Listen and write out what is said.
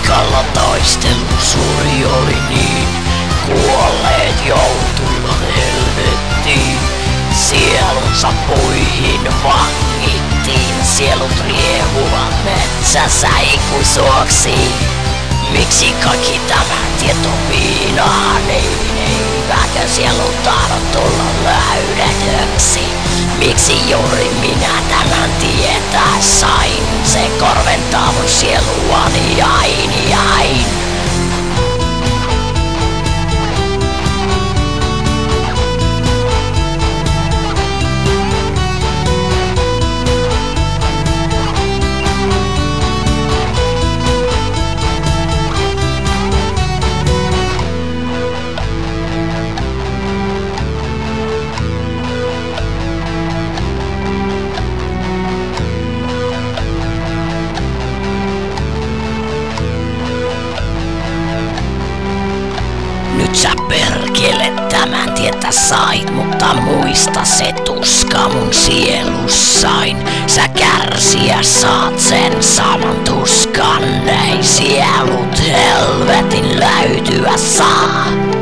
paikalla taistelu suuri oli niin. Kuolleet joutuivat helvettiin. Sielunsa puihin vangittiin. Sielut riehuvat metsässä ikuisuoksiin. Miksi kaikki tämä tieto viinaan? Eivätkö sielut tahdo tulla löydetyksi? Miksi juuri minä tämän tietää sain? Se korventaa mun sieluani ain. Nyt sä perkele tämän tietä sait, mutta muista se tuska mun sielussain. Sä kärsiä saat sen saman tuskan, ei sielut helvetin löytyä saa.